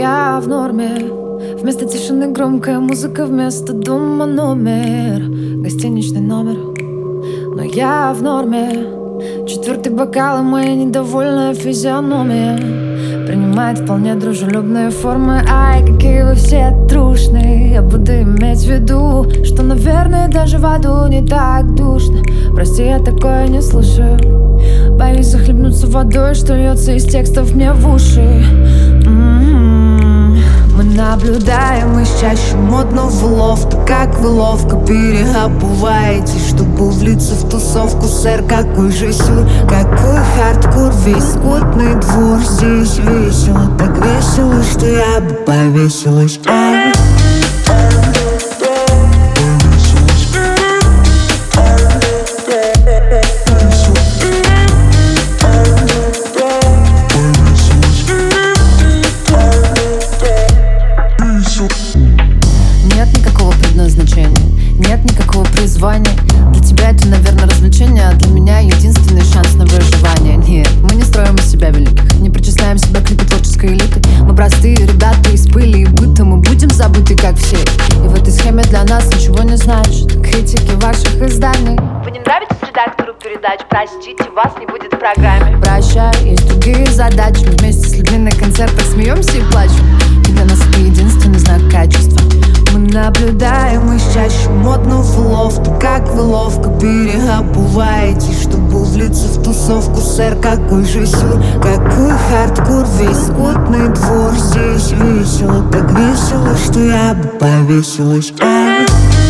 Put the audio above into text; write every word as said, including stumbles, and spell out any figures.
я в норме. Вместо тишины громкая музыка, вместо дома номер, гостиничный номер. Но я в норме. Четвертый бокал и моя недовольная физиономия принимает вполне дружелюбные формы. Ай, какие вы все трушные. Я буду иметь в виду, что, наверное, даже в аду не так душно. Прости, я такое не слушаю. Боюсь захлебнуться водой, что льется из текстов мне в уши. М-м-м. Мы наблюдаем из чаще модного лофта, как вы ловко переобуваетесь, чтобы влиться в тусовку. Сэр, какой же сюр, какой хардкор, весь скотный двор. Здесь весело, так весело, что я бы повесилась. Ай. Нет никакого предназначения, нет никакого призвания. Для тебя это, наверное, развлечение, а для меня единственный шанс на выживание. Нет, мы не строим из себя великих, не причисляем себя к лику творческой элиты. Мы простые ребята из пыли и быта, мы будем забыты, как все. И в этой схеме для нас ничего не значит критики ваших изданий. Вы не нравитесь редактору передач? Простите, вас не будет в программе. Прощай, есть другие задачи. Мы вместе с людьми на концертах смеемся и плачем. И для нас это единственный знак качества. Мы наблюдаем из чаще модного лофта, как вы ловко переобуваетесь, чтобы влиться в тусовку. Сэр, какой же сюр, какой хардкор, весь скотный двор. Здесь весело, так весело, что я бы повесилась. Ай.